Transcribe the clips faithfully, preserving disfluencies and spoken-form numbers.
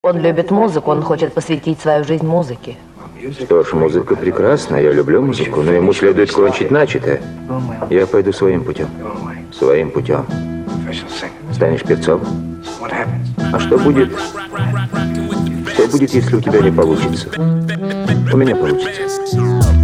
Он любит музыку, он хочет посвятить свою жизнь музыке. Что ж, музыка прекрасна, я люблю музыку, но ему следует кончить начатое. Я пойду своим путем. Своим путем. Станешь певцом? А что будет? Что будет, если у тебя не получится? У меня получится.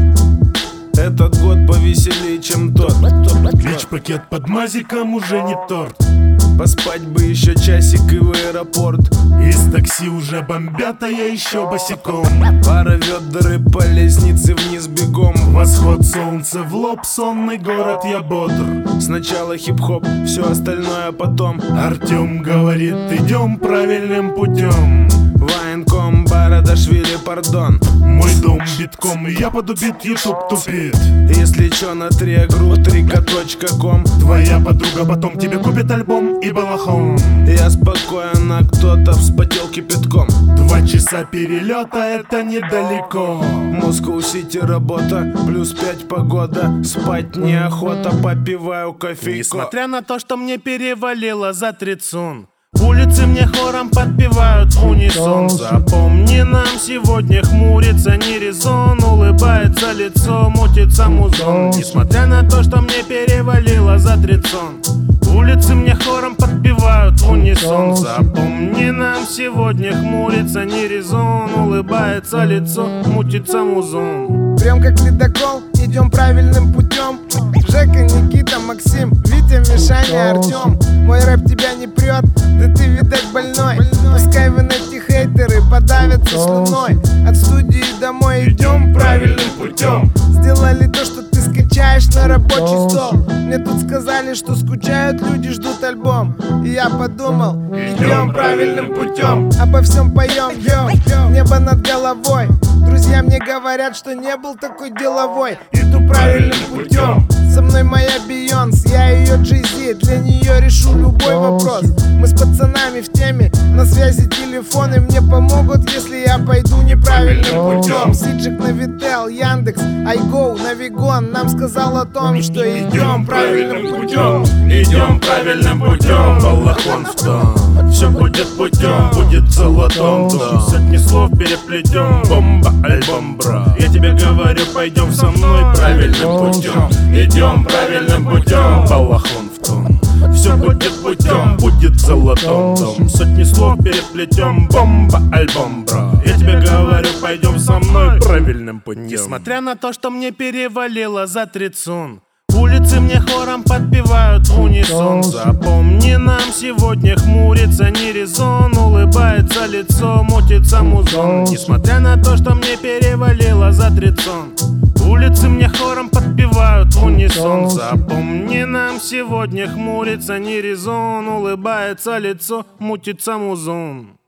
Этот год повеселее, чем тот. Ключ-пакет под мазиком уже не торт. Поспать бы еще часик и в аэропорт. Из такси уже бомбят, а я еще босиком. Пара ведер и по лестнице вниз бегом. Восход солнца в лоб, сонный город, я бодр. Сначала хип-хоп, все остальное потом. Артем говорит, идем правильным путем. Военком, Барадашвили, пардон. Мой дом битком, и я подубит, ютуб тупит. Если чё, на триагру, трика точка ком. Твоя подруга потом тебе купит альбом и балахон. Я спокоен, а кто-то вспотел кипятком. Два часа перелета, это недалеко. Москва-Сити работа, плюс пять погода. Спать неохота, попиваю кофейку. Несмотря на то, что мне перевалило за тридцун, улицы мне хором подпевают в унисон. Запомни, нам сегодня хмурится не резон. Улыбается лицо, мутится музон. Несмотря на то, что мне перевалило за тридцун, улицы мне хором подпевают в унисон. Запомни, нам сегодня хмурится не резон. Улыбается лицо, мутится музон. Прям как ледокол, идем правильным путем. Жека, Никита, Максим, Витя, Мишаня, Артем. Мой рэп тебя не прет, да ты, видать, больной. Пускай вы эти хейтеры подавятся слюной. От студии домой идем правильным путем. Сделали то, что ты скачаешь на рабочий стол. Мне тут сказали, что скучают люди, ждут альбом. И я подумал, идем правильным путем. Обо всем поем, йоу, небо над головой. Друзья мне говорят, что не был такой деловой. Иду правильным путем. Со мной моя Бейонс, я ее Джей-Зи. Для нее решу любой вопрос. Мы с пацанами в теме, на связи телефоны мне помогут, если я пойду неправильным путем. Сиджик, Навител, Яндекс, Айго, Навигон нам сказал о том, что идем правильным путем. Идем правильным путем, балахон в том. Все будет путем, будет золотом. Душу сотни слов переплетем. Бомба, альбом, бро. Я тебе говорю, пойдем со мной правильным путем. Идем правильным путем, балахон в том. Все будет путем, будет золотом дом. Сотни слов переплетем, бомба, альбом, бро. Я тебе говорю, пойдем со мной правильным путем. Несмотря на то, что мне перевалило за тридцун, улицы мне хором подпевают в унисон. Запомни, нам сегодня хмурится не резон. Улыбается лицо, мутится музон. Несмотря на то, что мне перевалило за тридцун, улицы мне хором подпевают в унисон. Запомни, нам сегодня хмурится не резон. Улыбается лицо, мутится музон.